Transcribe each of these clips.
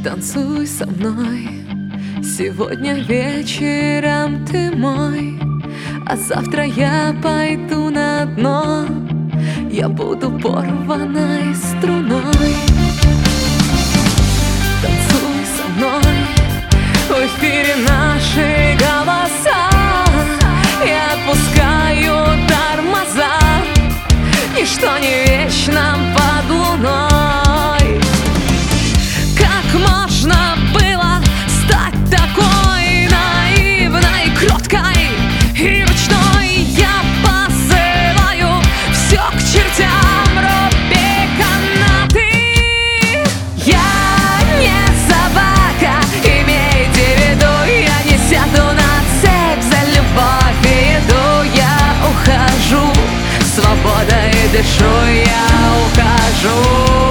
Танцуй со мной, сегодня вечером ты мой, а завтра я пойду на дно, я буду порванной струной. Танцуй со мной, в эфире наши голоса, я отпускаю тормоза, ничто не вечно под луной. Как можно было стать такой наивной, кроткой и ручной? Я посылаю все к чертям, руби канаты. Я не собака, имейте в виду, я не сяду на цепь за любовь и еду. Я ухожу, свободой дышу, я ухожу.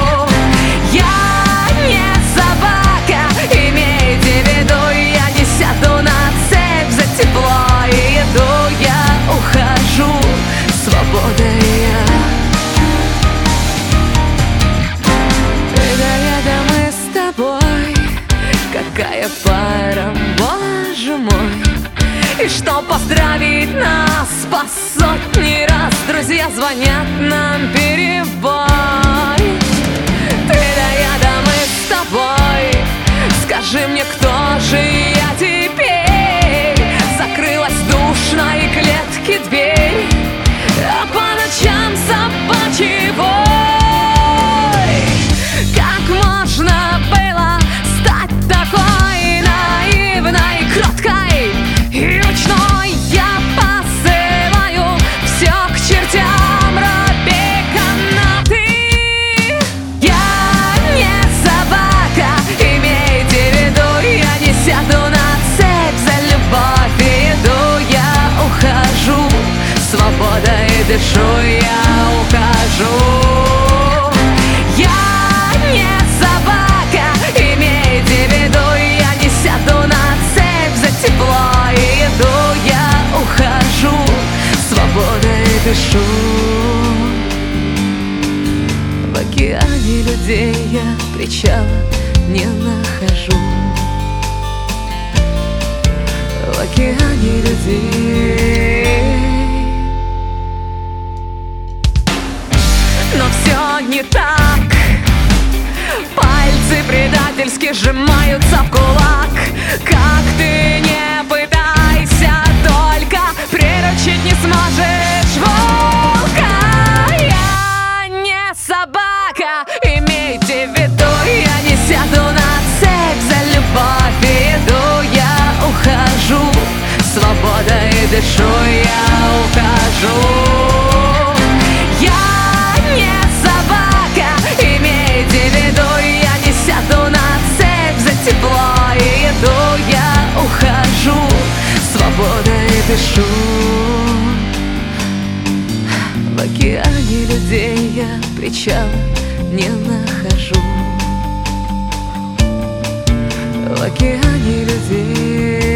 Какая пара, боже мой! И что поздравить нас по сотни раз друзья звонят нам перебой. Ты да я, да мы с тобой. Скажи мне, кто же я теперь? Закрылась в душной клетке дверь, а по ночам собачий вой. Как можно было стать такой наивной, кроткой и ручной? Я посылаю все к чертям, руби канаты. Я не собака, имейте в виду, я не сяду на цепь за любовь и еду. Я ухожу, свободой дышу, я ухожу. Дышу. В океане людей я причала не нахожу. В океане людей. Но все не так. Пальцы предательски сжимаются в кулак. Как ты не пытайся, только приручить не сможешь волка. Я не собака, имейте в виду, я не сяду на цепь за любовь и еду. Я ухожу, свободой дышу, я ухожу. Я не собака, имейте в виду, я не сяду на цепь за тепло и еду. Я ухожу, свободой дышу. В океане людей я причал не нахожу. В океане людей.